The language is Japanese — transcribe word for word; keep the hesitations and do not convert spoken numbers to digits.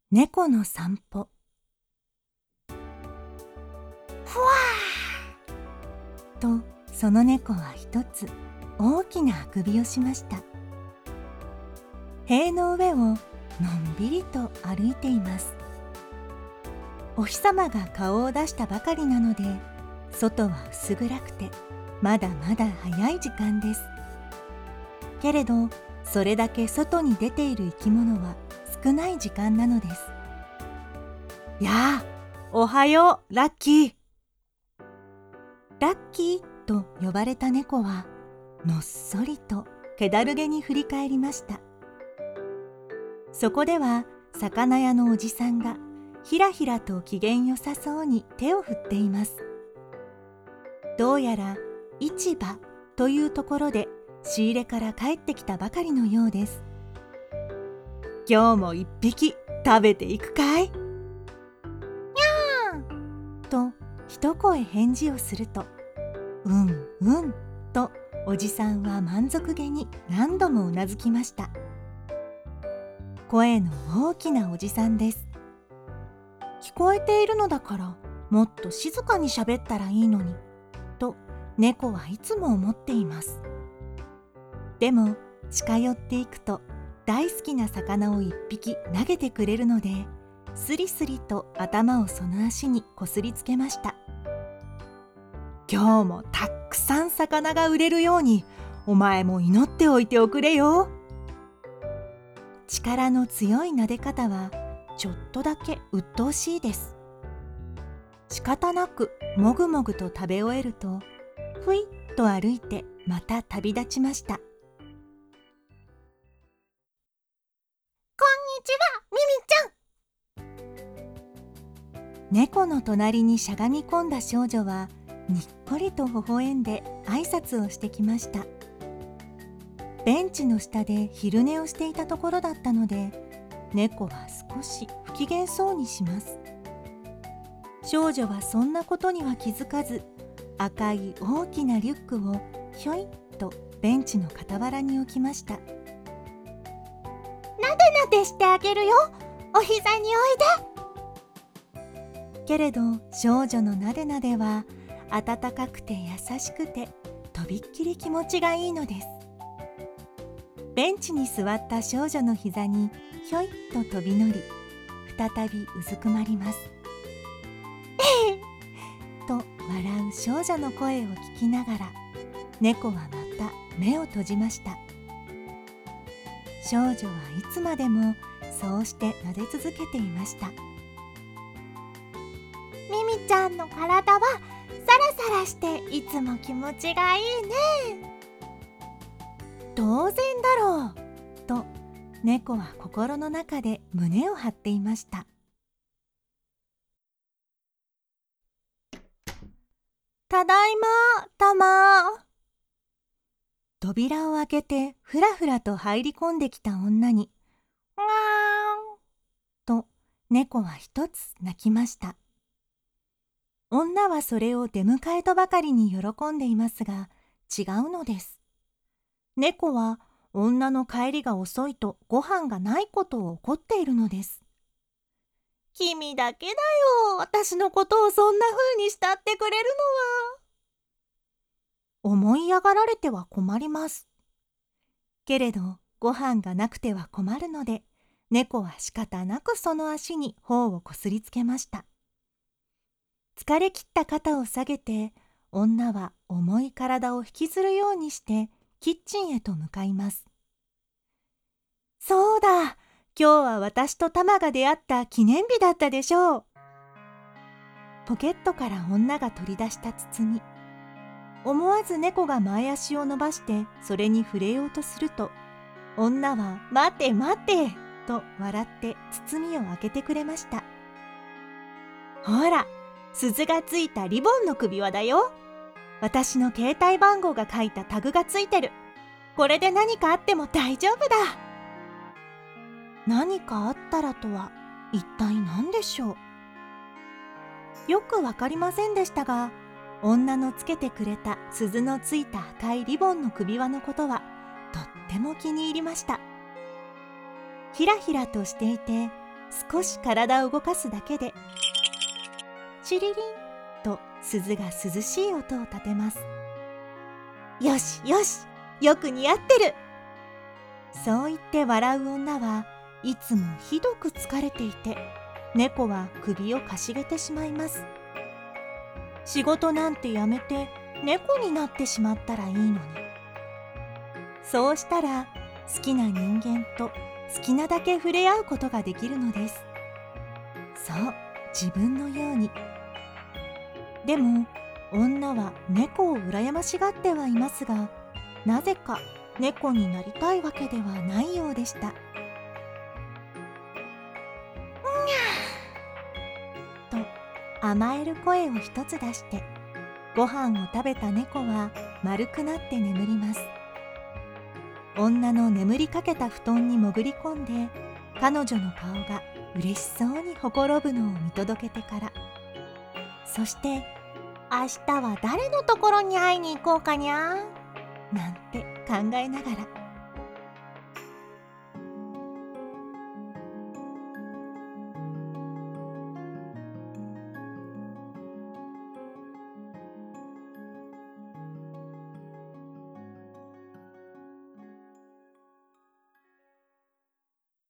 猫の散歩。 ふわーと、その猫は一つ大きなあくびをしました。塀の上をのんびりと歩いています。お日様が顔を出したばかりなので、外は薄暗くてまだまだ早い時間です。けれど、それだけ外に出ている生き物は少ない時間なのです。 やあ、おはよう、ラッキー。 ラッキーと呼ばれた猫はのっそりと気だるげに振り返りました。そこでは魚屋のおじさんがひらひらと機嫌よさそうに手を振っています。どうやら市場というところで仕入れから帰ってきたばかりのようです。 今日も一匹食べていくかい？にゃーと一声返事をすると、うんうんとおじさんは満足げに何度もうなずきました。声の大きなおじさんです。聞こえているのだからもっと静かに喋ったらいいのにと猫はいつも思っています。でも近寄っていくと大好きな魚を一匹投げてくれるので、スリスリと頭をその足にこすりつけました。 今日もたくさん魚が売れるようにお前も祈っておいておくれよ。 力の強い撫で方はちょっとだけ鬱陶しいです。仕方なくもぐもぐと食べ終えると、ふいっと歩いてまた旅立ちました。 こんにちは、ミミちゃん。猫の隣にしゃがみ込んだ少女はにっこりと微笑んで挨拶をしてきました。ベンチの下で昼寝をしていたところだったので、猫は少し不機嫌そうにします。少女はそんなことには気づかず、赤い大きなリュックをひょいっとベンチの傍らに置きました。なでなでしてあげるよ、お膝においで。けれど少女のなでなでは温かくて優しくてとびっきり気持ちがいいのです。ベンチに座った少女の膝にひょいっと飛び乗り、再びうずくまります。と笑う少女の声を聞きながら、猫はまた目を閉じました。少女はいつまでもそうして撫で続けていました。 ミミちゃんの体はサラサラしていつも気持ちがいいね。 当然だろうと猫は心の中で胸を張っていました。 ただいま、たま。 扉を開けてふらふらと入り込んできた女に、 にゃーんと猫は一つ泣きました。女はそれを出迎えとばかりに喜んでいますが、違うのです。猫は女の帰りが遅いとご飯がないことを怒っているのです。 君だけだよ、私のことをそんな風に慕ってくれるのは。思い上がられては困ります。けれどご飯がなくては困るので、猫は仕方なくその足に頬をこすりつけました。疲れ切った肩を下げて、女は重い体を引きずるようにしてキッチンへと向かいます。そうだ、今日は私とタマが出会った記念日だったでしょう。ポケットから女が取り出した包み。思わず猫が前足を伸ばしてそれに触れようとすると、女は待て待てと笑って包みを開けてくれました。ほら、鈴がついたリボンの首輪だよ。私の携帯番号が書いたタグがついてる。これで何かあっても大丈夫だ。何かあったらとは一体何でしょう。よくわかりませんでしたが、女のつけてくれた鈴のついた赤いリボンの首輪のことはとっても気に入りました。ひらひらとしていて少し体を動かすだけでチリリンと鈴が涼しい音を立てます。よしよし、よく似合ってる。そう言って笑う女はいつもひどく疲れていて、猫は首をかしげてしまいます。仕事なんてやめて猫になってしまったらいいのに。そうしたら好きな人間と好きなだけ触れ合うことができるのです。そう、自分のように。でも女は猫を羨ましがってはいますが、なぜか猫になりたいわけではないようでした。と甘える声を一つ出して、ご飯を食べた猫は丸くなって眠ります。女の眠りかけた布団に潜り込んで、彼女の顔が嬉しそうにほころぶのを見届けてから、そして明日は誰のところに会いに行こうかにゃなんて考えながら